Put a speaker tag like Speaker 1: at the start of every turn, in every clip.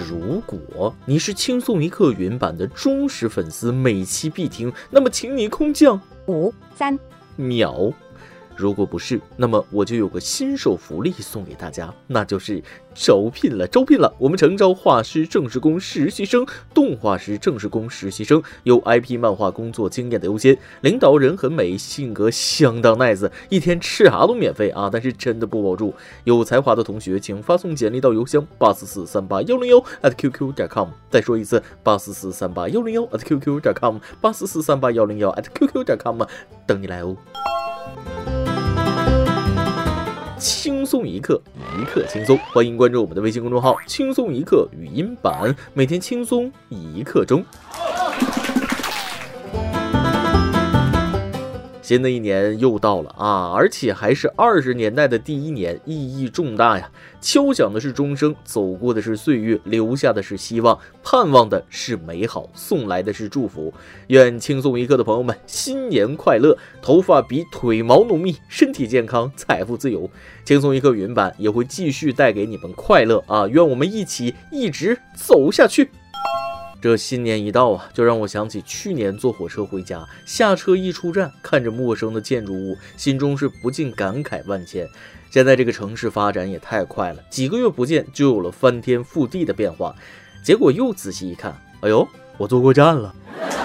Speaker 1: 如果你是轻松一刻云版的忠实粉丝，每期必听，那么请你空降
Speaker 2: 5、3
Speaker 1: 秒。如果不是，那么我就有个新手福利送给大家，那就是招聘了！我们诚招画师正式工实习生、动画师正式工实习生，有 IP 漫画工作经验的优先。领导人很美，性格相当 nice， 一天吃啥都免费啊！但是真的不保住。有才华的同学，请发送简历到邮箱844381001@qq.com。再说一次，844381001@qq.com， 844381001@qq.com， 等你来哦。轻松一刻，一刻轻松，欢迎关注我们的微信公众号“轻松一刻语音版”，每天轻松一刻钟。新的一年又到了啊，而且还是20年代的第一年，意义重大呀！敲响的是钟声，走过的是岁月，留下的是希望，盼望的是美好，送来的是祝福。愿轻松一刻的朋友们新年快乐，头发比腿毛浓密，身体健康，财富自由。轻松一刻云版也会继续带给你们快乐啊！愿我们一起一直走下去。这新年一到啊，就让我想起去年坐火车回家，下车一出站，看着陌生的建筑物，心中是不禁感慨万千。现在这个城市发展也太快了，几个月不见就有了翻天覆地的变化。结果又仔细一看，哎呦，我坐过站了。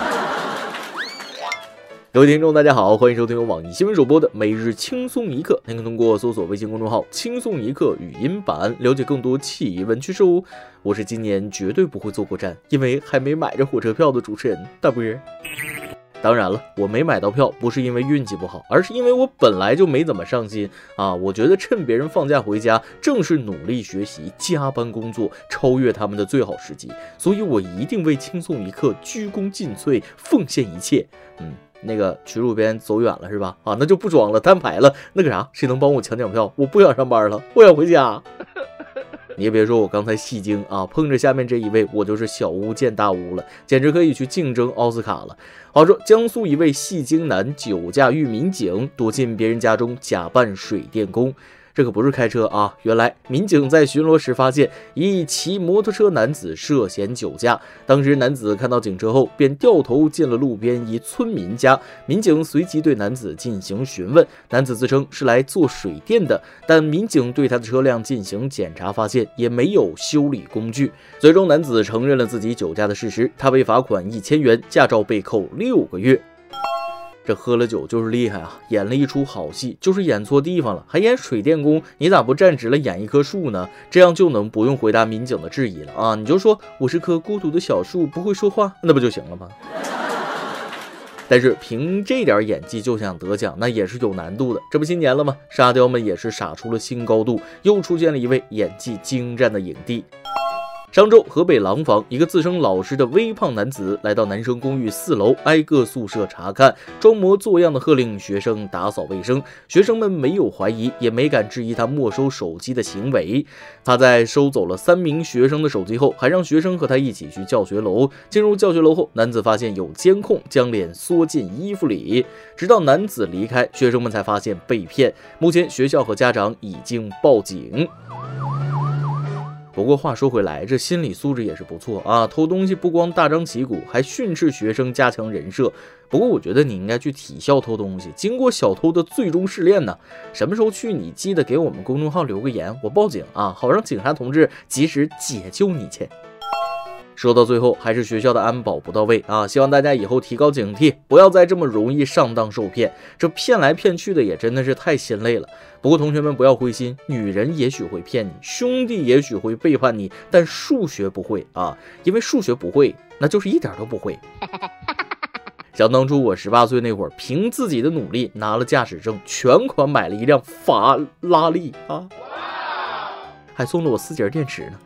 Speaker 1: 各位听众大家好，欢迎收听由网易新闻首播的每日轻松一刻，您可通过搜索微信公众号轻松一刻语音版了解更多奇闻趣事哦。我是今年绝对不会坐过站，因为还没买着火车票的主持人大波。当然了，我没买到票不是因为运气不好，而是因为我本来就没怎么上心啊。我觉得趁别人放假回家，正是努力学习、加班工作、超越他们的最好时机，所以我一定为轻松一刻鞠躬尽瘁，奉献一切。那个曲路边走远了是吧？啊，那就不装了，摊牌了。那个啥，谁能帮我抢奖票？我不想上班了，我想回家。你也别说我刚才戏精啊，碰着下面这一位，我就是小巫见大巫了，简直可以去竞争奥斯卡了。话说，江苏一位戏精男酒驾遇民警，躲进别人家中假扮水电工。这可不是开车啊！原来民警在巡逻时发现一骑摩托车男子涉嫌酒驾，当时男子看到警车后便掉头进了路边一村民家，民警随即对男子进行询问，男子自称是来做水电的，但民警对他的车辆进行检查，发现也没有修理工具，最终男子承认了自己酒驾的事实，他被罚款1000元，驾照被扣6个月。这喝了酒就是厉害啊，演了一出好戏，就是演错地方了，还演水电工，你咋不站直了演一棵树呢？这样就能不用回答民警的质疑了啊！你就说我是棵孤独的小树，不会说话，那不就行了吗？但是凭这点演技就想得奖，那也是有难度的。这不新年了吗？沙雕们也是傻出了新高度，又出现了一位演技精湛的影帝。上周，河北廊坊一个自称老师的微胖男子来到男生公寓4楼，挨个宿舍查看，装模作样的喝令学生打扫卫生。学生们没有怀疑，也没敢质疑他没收手机的行为。他在收走了3名学生的手机后，还让学生和他一起去教学楼。进入教学楼后，男子发现有监控，将脸缩进衣服里。直到男子离开，学生们才发现被骗。目前，学校和家长已经报警。不过话说回来，这心理素质也是不错啊！偷东西不光大张旗鼓，还训斥学生，加强人设。不过我觉得你应该去体校偷东西，经过小偷的最终试炼呢。什么时候去，你记得给我们公众号留个言，我报警啊，好让警察同志及时解救你去。说到最后，还是学校的安保不到位啊！希望大家以后提高警惕，不要再这么容易上当受骗。这骗来骗去的也真的是太心累了。不过同学们不要灰心，女人也许会骗你，兄弟也许会背叛你，但数学不会啊！因为数学不会，那就是一点都不会。想当初我18岁那会儿，凭自己的努力拿了驾驶证，全款买了一辆法拉利啊，还送了我4节电池呢。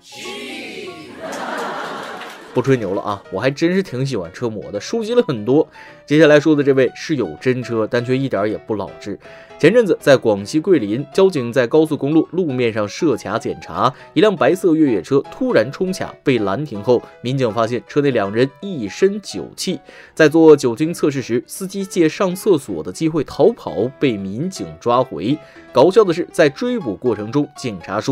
Speaker 1: 不吹牛了啊，我还真是挺喜欢车模的，收集了很多。接下来说的这位是有真车，但却一点也不老智。前阵子在广西桂林，交警在高速公路路面上设卡检查，一辆白色越野车突然冲卡，被拦停后，民警发现车内2人一身酒气。在做酒精测试时，司机借上厕所的机会逃跑，被民警抓回。搞笑的是，在追捕过程中，警察说：“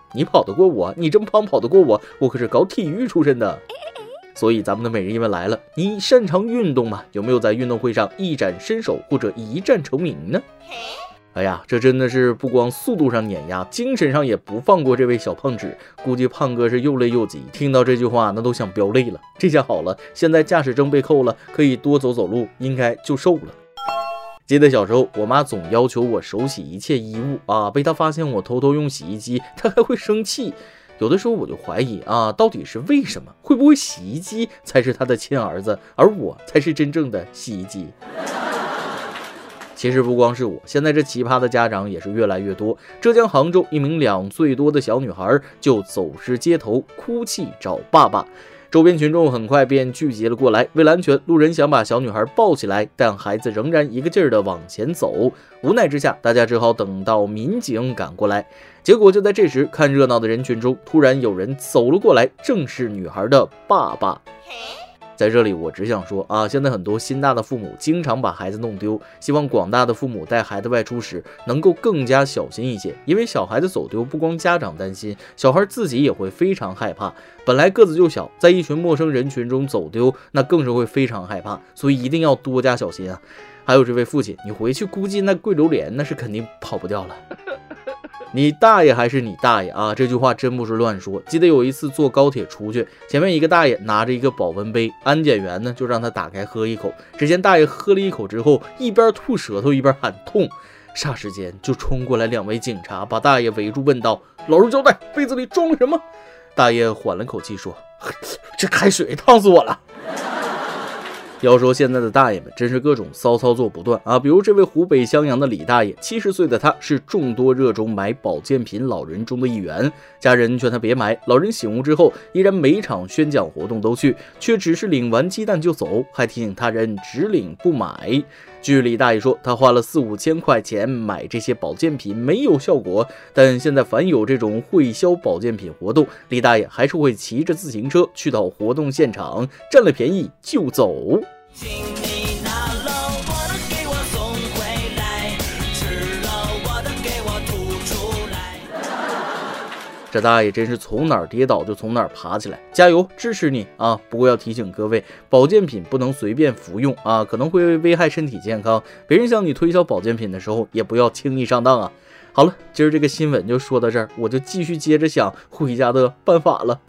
Speaker 1: 你跑得过我？你这么胖跑得过我？我可是搞体育出身的。所以咱们的每日一问来了，你擅长运动吗？有没有在运动会上一展身手或者一战成名呢？哎呀，这真的是不光速度上碾压，精神上也不放过这位小胖子。估计胖哥是又累又急，听到这句话那都想飙泪了。这下好了，现在驾驶证被扣了，可以多走走路，应该就瘦了。记得小时候，我妈总要求我手洗一切衣物啊，被她发现我偷偷用洗衣机，她还会生气。有的时候我就怀疑啊，到底是为什么？会不会洗衣机才是她的亲儿子，而我才是真正的洗衣机？其实不光是我，现在这奇葩的家长也是越来越多。浙江杭州一名2岁多的小女孩就走失街头，哭泣找爸爸。周边群众很快便聚集了过来，为了安全，路人想把小女孩抱起来，但孩子仍然一个劲儿地往前走。无奈之下，大家只好等到民警赶过来。结果就在这时，看热闹的人群中，突然有人走了过来，正是女孩的爸爸。在这里我只想说啊，现在很多心大的父母经常把孩子弄丢，希望广大的父母带孩子外出时能够更加小心一些，因为小孩子走丢不光家长担心，小孩自己也会非常害怕。本来个子就小，在一群陌生人群中走丢，那更是会非常害怕，所以一定要多加小心啊。还有这位父亲，你回去估计那跪榴莲那是肯定跑不掉了。你大爷还是你大爷啊！这句话真不是乱说。记得有一次坐高铁出去，前面一个大爷拿着一个保温杯，安检员呢就让他打开喝一口。只见大爷喝了一口之后，一边吐舌头一边喊痛，霎时间就冲过来2位警察，把大爷围住问道：“老实交代，杯子里装了什么？”大爷缓了口气说：“这开水烫死我了。”要说现在的大爷们真是各种骚操作不断啊！比如这位湖北襄阳的李大爷，70岁的他是众多热衷买保健品老人中的一员，家人劝他别买，老人醒悟之后依然每场宣讲活动都去，却只是领完鸡蛋就走，还提醒他人只领不买。据李大爷说，他花了4-5千块钱买这些保健品没有效果，但现在凡有这种会销保健品活动，李大爷还是会骑着自行车去到活动现场，占了便宜就走。请你拿了我的给我送回来，吃了我的给我吐出来。这大爷真是从哪儿跌倒就从哪儿爬起来，加油，支持你啊！不过要提醒各位，保健品不能随便服用啊，可能会危害身体健康。别人向你推销保健品的时候，也不要轻易上当啊。好了，今儿这个新闻就说到这儿，我就继续接着想回家的办法了。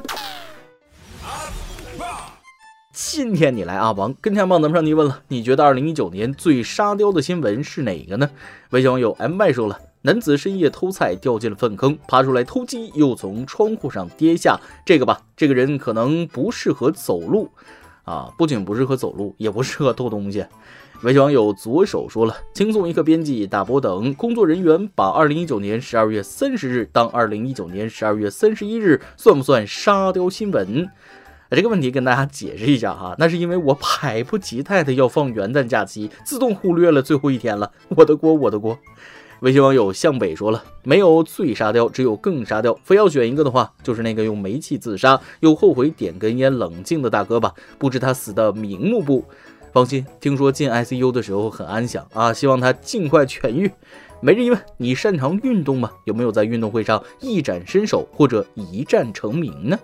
Speaker 1: 今天你来阿王跟天帮咱们上提问了，你觉得2019年最沙雕的新闻是哪个呢？微信网友 MY 说了，男子深夜偷菜掉进了粪坑，爬出来偷鸡，又从窗户上跌下。这个吧，这个人可能不适合走路啊，不仅不适合走路，也不适合偷东西。微信网友左手说了，轻松一刻编辑大波等工作人员把2019年12月30日当2019年12月31日，算不算沙雕新闻？这个问题跟大家解释一下哈，那是因为我迫不及待的要放元旦假期，自动忽略了最后一天了，我的锅，我的锅。微信网友向北说了，没有最沙雕，只有更沙雕，非要选一个的话，就是那个用煤气自杀又后悔点根烟冷静的大哥吧，不知他死的瞑目不？放心，听说进 ICU 的时候很安详啊，希望他尽快痊愈。每日一问，你擅长运动吗？有没有在运动会上一展身手或者一战成名呢？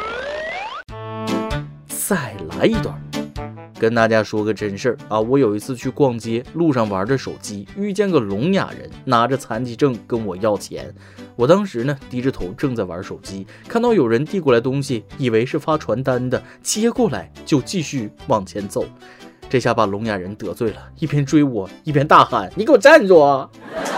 Speaker 1: 再来一段，跟大家说个真事儿啊！我有一次去逛街，路上玩着手机，遇见个聋哑人拿着残疾证跟我要钱。我当时呢低着头正在玩手机，看到有人递过来东西，以为是发传单的，接过来就继续往前走。这下把聋哑人得罪了，一边追我一边大喊：“你给我站住啊！”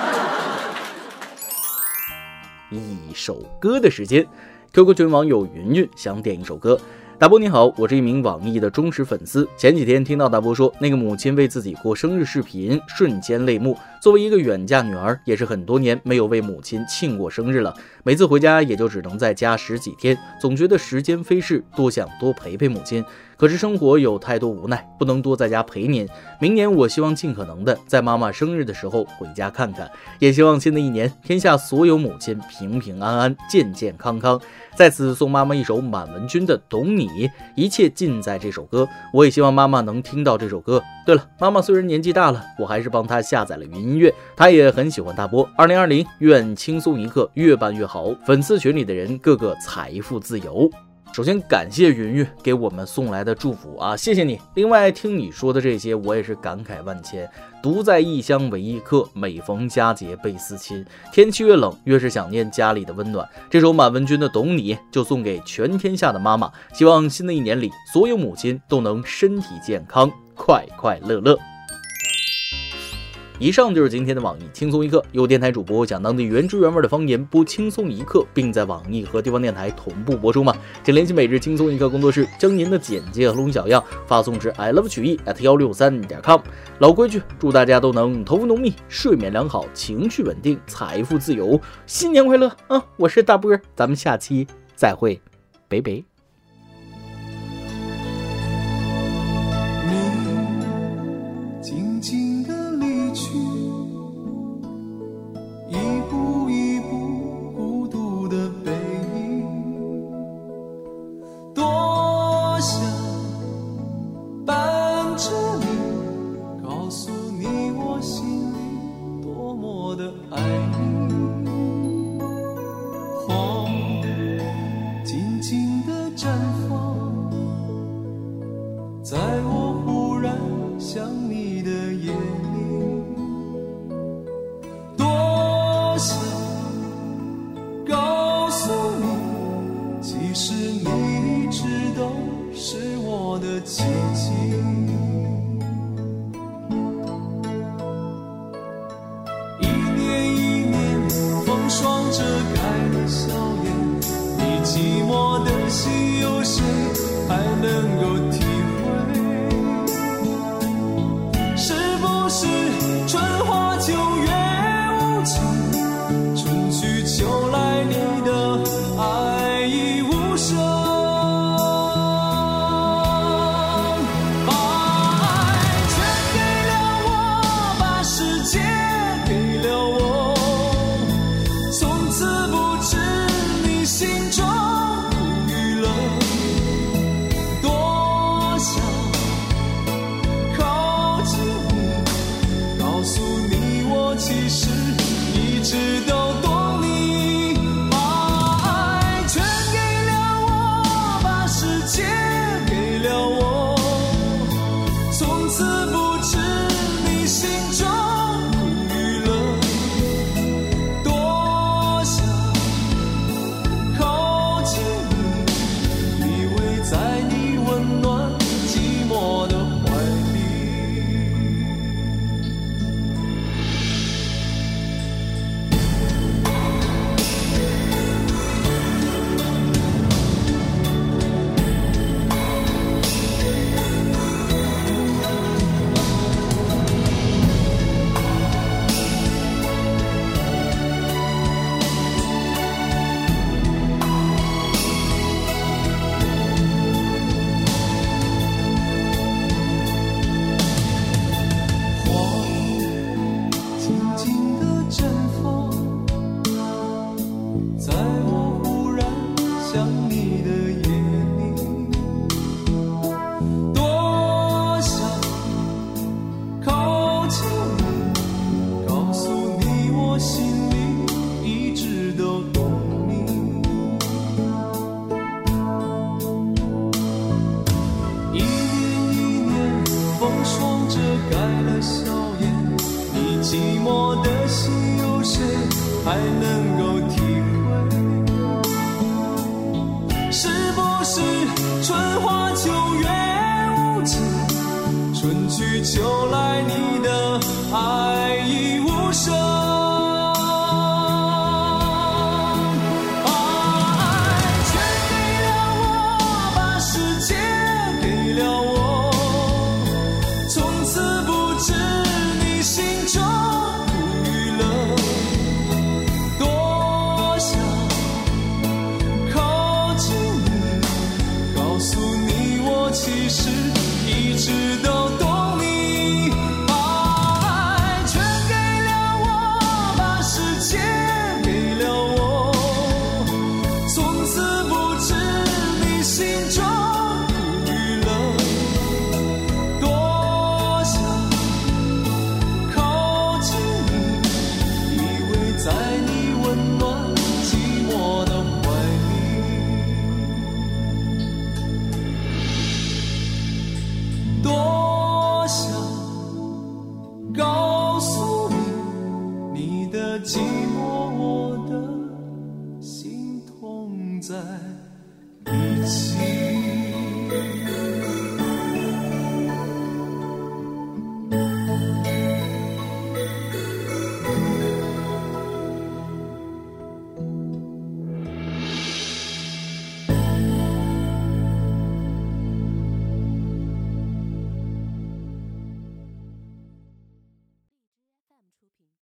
Speaker 1: 一首歌的时间 ，QQ 群网友云云想点一首歌。大波你好，我是一名网易的忠实粉丝。前几天听到大波说那个母亲为自己过生日视频，瞬间泪目。作为一个远嫁女儿，也是很多年没有为母亲庆过生日了。每次回家也就只能在家10几天，总觉得时间飞逝，多想多陪陪母亲。 可是生活有太多无奈，不能多在家陪您。明年我希望尽可能的在妈妈生日的时候回家看看，也希望新的一年天下所有母亲平平安安、健健康康。在此送妈妈一首满文军的《懂你》，一切尽在这首歌。我也希望妈妈能听到这首歌。对了，妈妈虽然年纪大了，我还是帮她下载了云音乐，她也很喜欢大波。2020，愿轻松一刻越办越好，粉丝群里的人个个财富自由。首先感谢云云给我们送来的祝福啊，谢谢你。另外听你说的这些，我也是感慨万千。独在异乡为异客，每逢佳节倍思亲。天气越冷，越是想念家里的温暖。这首满文军的《懂你》就送给全天下的妈妈，希望新的一年里，所有母亲都能身体健康，快快乐乐。以上就是今天的网易轻松一刻，由电台主播讲当地原汁原味的方言，播轻松一刻，并在网易和地方电台同步播出吗？请联系每日轻松一刻工作室，将您的简介和录音小样发送至 I love 曲艺 @163.com。老规矩，祝大家都能头发浓密，睡眠良好，情绪稳定，财富自由，新年快乐啊！我是大波，咱们下期再会，拜拜。
Speaker 2: 静静地离去，一步一步孤独的背影，多想伴着你，告诉你我心里多么的爱你。花静静地绽放，在我忽然想你的夜里，多想告诉你，其实你一直都是我的奇迹。一年一年，风霜遮盖了笑颜，你寂寞的心，有谁还能够体会？是不是春花秋月无情，春去秋来你的爱已无声，把爱全给了我，把世界给了我，从此不知你心中苦与乐，多想靠近你，告诉你我其实一直都懂你，把爱全给了我，把世界给了我，从此不知你心中苦与乐，多想靠近你，依偎在你温暖寂寞的怀里。寂寞的心，有谁还能够体会？是不是春花秋月无情，春去秋来你的爱已无声？把爱全给了我，把世界给了我，从此不知你心中其实死不辞。